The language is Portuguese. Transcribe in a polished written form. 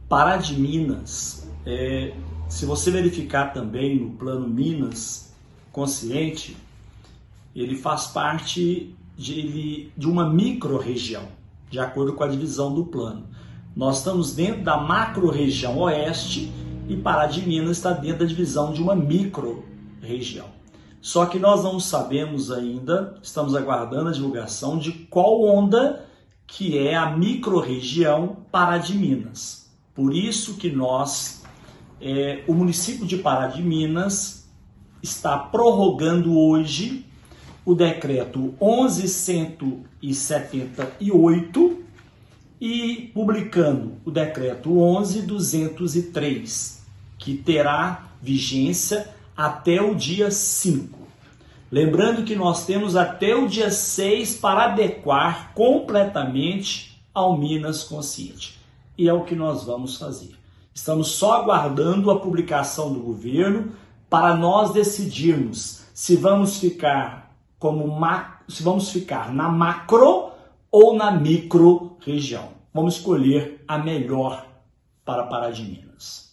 Pará de Minas, se você verificar também no plano Minas Consciente, ele faz parte de uma micro-região, de acordo com a divisão do plano. Nós estamos dentro da macro-região oeste e Pará de Minas está dentro da divisão de uma micro-região. Só que nós não sabemos ainda, estamos aguardando a divulgação de qual onda que é a micro-região Pará de Minas. Por isso que o município de Pará de Minas está prorrogando hoje o decreto 11.178 e publicando o decreto 11.203, que terá vigência até o dia 5. Lembrando que nós temos até o dia 6 para adequar completamente ao Minas Consciente. E é o que nós vamos fazer. Estamos só aguardando a publicação do governo para nós decidirmos se vamos ficar na macro ou na micro região. Vamos escolher a melhor para Pará de Minas.